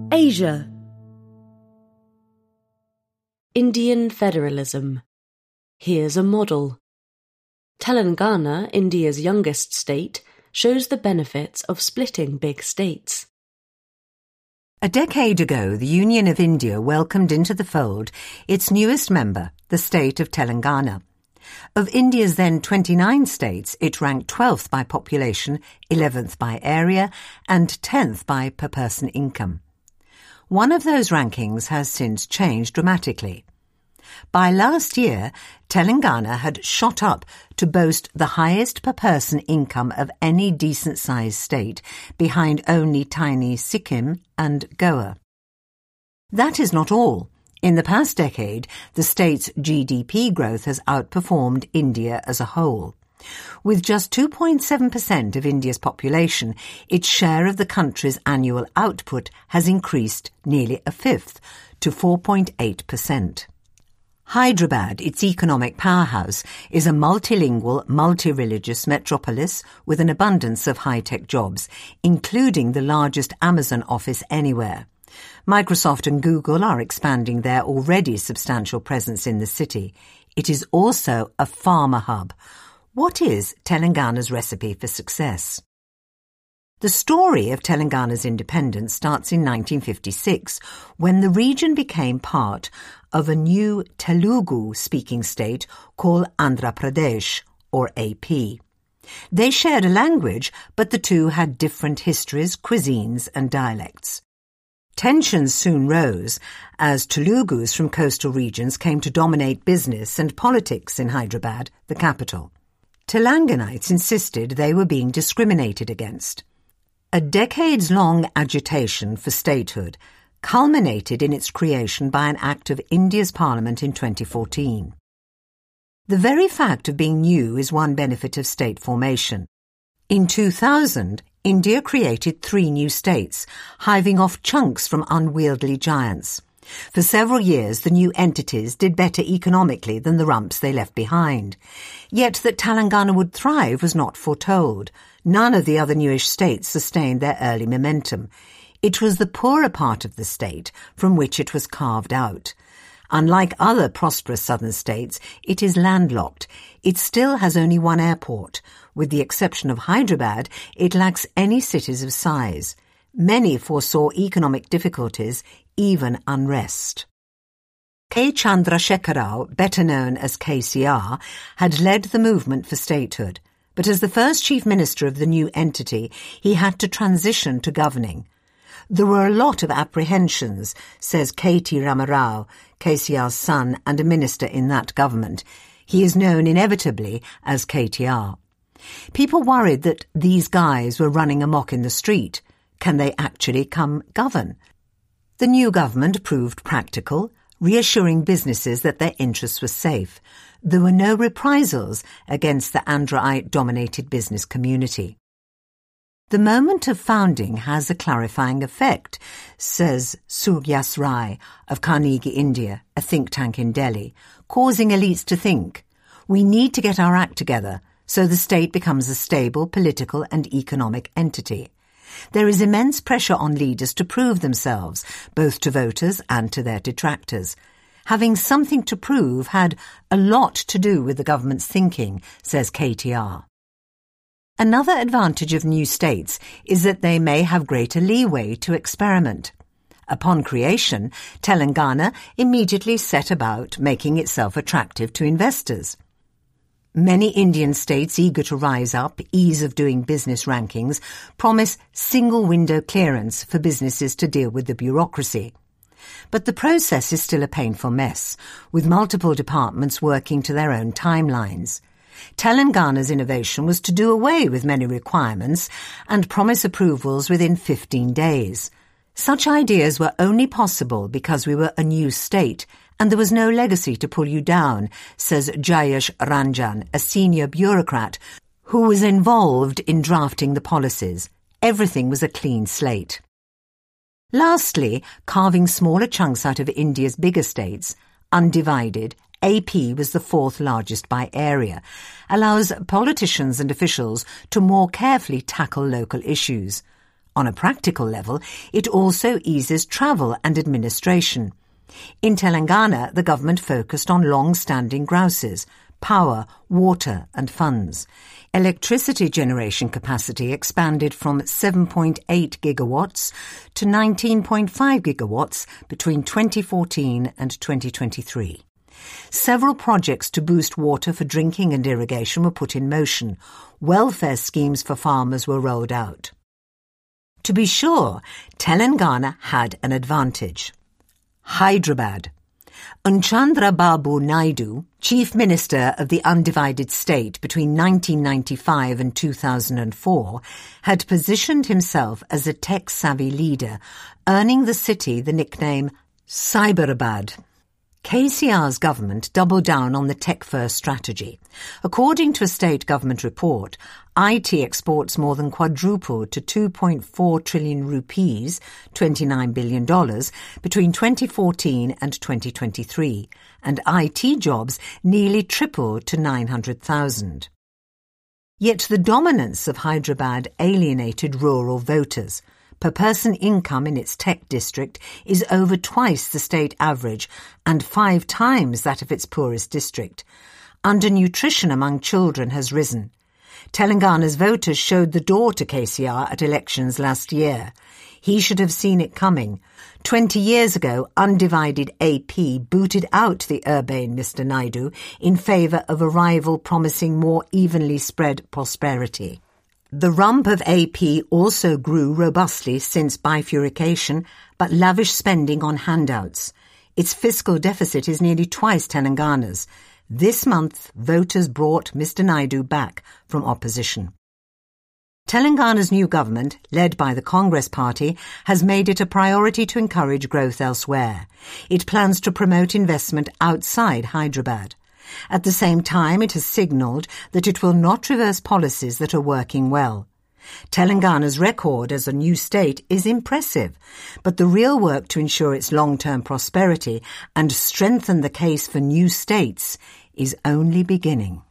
Asia. Indian federalism. Here's a model. Telangana, India's youngest state, shows the benefits of splitting big states. A decade ago, the Union of India welcomed into the fold its newest member, the state of Telangana. Of India's then 29 states, it ranked 12th by population, 11th by area, and 10th by per-person income. One of those rankings has since changed dramatically. By last year, Telangana had shot up to boast the highest per-person income of any decent-sized state, behind only tiny Sikkim and Goa. That is not all. In the past decade, the state's GDP growth has outperformed India as a whole. With just 2.7% of India's population, its share of the country's annual output has increased nearly a fifth, to 4.8%. Hyderabad, its economic powerhouse, is a multilingual, multi-religious metropolis with an abundance of high-tech jobs, including the largest Amazon office anywhere. Microsoft and Google are expanding their already substantial presence in the city. It is also a farmer hub. What is Telangana's recipe for success? The story of Telangana's independence starts in 1956, when the region became part of a new Telugu-speaking state called Andhra Pradesh, or AP. They shared a language, but the two had different histories, cuisines, and dialects. Tensions soon rose as Telugus from coastal regions came to dominate business and politics in Hyderabad, the capital. Telanganites insisted they were being discriminated against. A decades-long agitation for statehood culminated in its creation by an act of India's parliament in 2014. The very fact of being new is one benefit of state formation. In 2000, India created 3 new states, hiving off chunks from unwieldy giants. For several years, the new entities did better economically than the rumps they left behind. Yet that Telangana would thrive was not foretold. None of the other newish states sustained their early momentum. It was the poorer part of the state from which it was carved out. Unlike other prosperous southern states, it is landlocked. It still has only one airport. With the exception of Hyderabad, it lacks any cities of size. Many foresaw economic difficulties, even unrest. K. Chandrasekhar Rao, better known as KCR, had led the movement for statehood, but as the first chief minister of the new entity, he had to transition to governing. There were a lot of apprehensions, says K.T. Ramarao, KCR's son and a minister in that government. He is known inevitably as KTR. People worried that these guys were running amok in the street. Can they actually come govern? The new government proved practical, reassuring businesses that their interests were safe. There were no reprisals against the Andhraite-dominated business community. The moment of founding has a clarifying effect, says Suryas Rai of Carnegie India, a think tank in Delhi, causing elites to think, we need to get our act together so the state becomes a stable political and economic entity. There is immense pressure on leaders to prove themselves, both to voters and to their detractors. Having something to prove had a lot to do with the government's thinking, says KTR. Another advantage of new states is that they may have greater leeway to experiment. Upon creation, Telangana immediately set about making itself attractive to investors. Many Indian states eager to rise up, ease of doing business rankings, promise single-window clearance for businesses to deal with the bureaucracy. But the process is still a painful mess, with multiple departments working to their own timelines. Telangana's innovation was to do away with many requirements and promise approvals within 15 days. Such ideas were only possible because we were a new state and there was no legacy to pull you down, says Jayesh Ranjan, a senior bureaucrat who was involved in drafting the policies. Everything was a clean slate. Lastly, carving smaller chunks out of India's bigger states, undivided, AP was the 4th largest by area, allows politicians and officials to more carefully tackle local issues. On a practical level, it also eases travel and administration. In Telangana, the government focused on long-standing grouses, power, water and funds. Electricity generation capacity expanded from 7.8 gigawatts to 19.5 gigawatts between 2014 and 2023. Several projects to boost water for drinking and irrigation were put in motion. Welfare schemes for farmers were rolled out. To be sure, Telangana had an advantage. Hyderabad. Chandra Babu Naidu, Chief Minister of the undivided state between 1995 and 2004, had positioned himself as a tech-savvy leader, earning the city the nickname Cyberabad. KCR's government doubled down on the tech-first strategy. According to a state government report, IT exports more than quadrupled to 2.4 trillion rupees, $29 billion, between 2014 and 2023, and IT jobs nearly tripled to 900,000. Yet the dominance of Hyderabad alienated rural voters. Per person income in its tech district is over twice the state average and 5 times that of its poorest district. Undernutrition among children has risen. Telangana's voters showed the door to KCR at elections last year. He should have seen it coming. 20 years ago, undivided AP booted out the urbane Mr. Naidu in favour of a rival promising more evenly spread prosperity. The rump of AP also grew robustly since bifurcation, but lavish spending on handouts. Its fiscal deficit is nearly twice Telangana's. This month, voters brought Mr. Naidu back from opposition. Telangana's new government, led by the Congress Party, has made it a priority to encourage growth elsewhere. It plans to promote investment outside Hyderabad. At the same time, it has signalled that it will not reverse policies that are working well. Telangana's record as a new state is impressive, but the real work to ensure its long-term prosperity and strengthen the case for new states is only beginning.